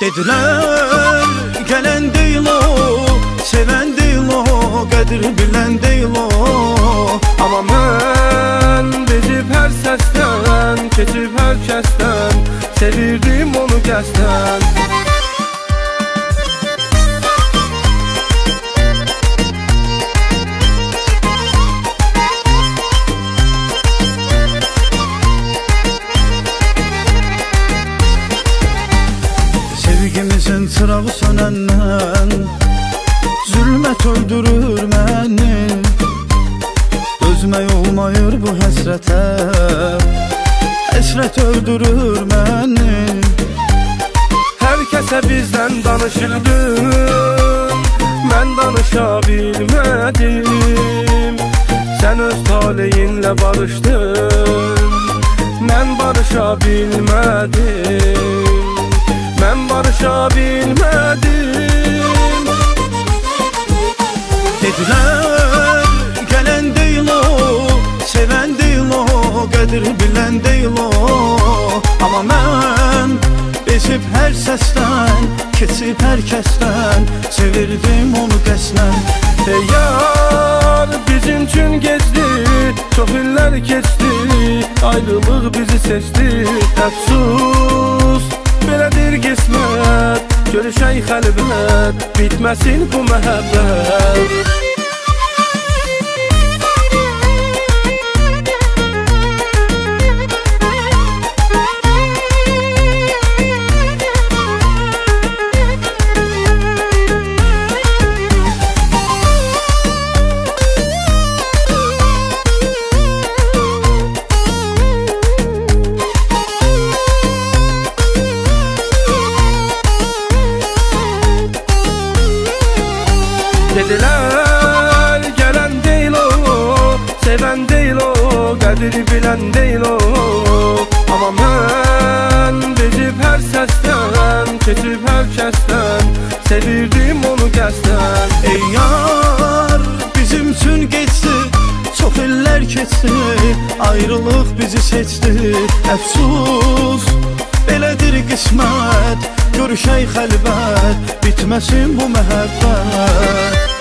Dediler gelen değil o, seven değil o, qədir bilən değil o. Amma mən bezib hər səsdən, keçib hər kəsdən, sevirdim onu qəsdən. Sevgimizin çırağı sönəndən zülmət öldürür məni. Dözmək olmayır bu həsrətə, həsrət öldürür məni. Hər kəsə bizdən danışırdın, mən danışa bilmədim. Sən öz taleyinlə barışdın, mən barışa bilmədim. Mən barışa bilmədim. Dedilər gələn deyil o, sevən deyil o, qədir bilən deyil o. Amma mən bezib hər səsdən, keçib hər kəsdən, sevirdim onu qəsdən. Ey yar, bizim üçün geçdi, çox illər keçdi, ayrılıq bizi seçdi. Əfsus, belədir qismət, görüşək xəlbət, bitməsin bu məhəbbət. Dedilər gələn deyil o, sevən deyil o, qədri bilən deyil o. Amma mən bezib hər səsdən, keçib hər kəsdən, sevirdim onu qəsdən. Ey yar, bizim üçün geçdi, çox illər keçdi, ayrılıq bizi seçdi. Əfsus, belədir qismət, görüşək xəlbət, bitməsin bu məhəbbət.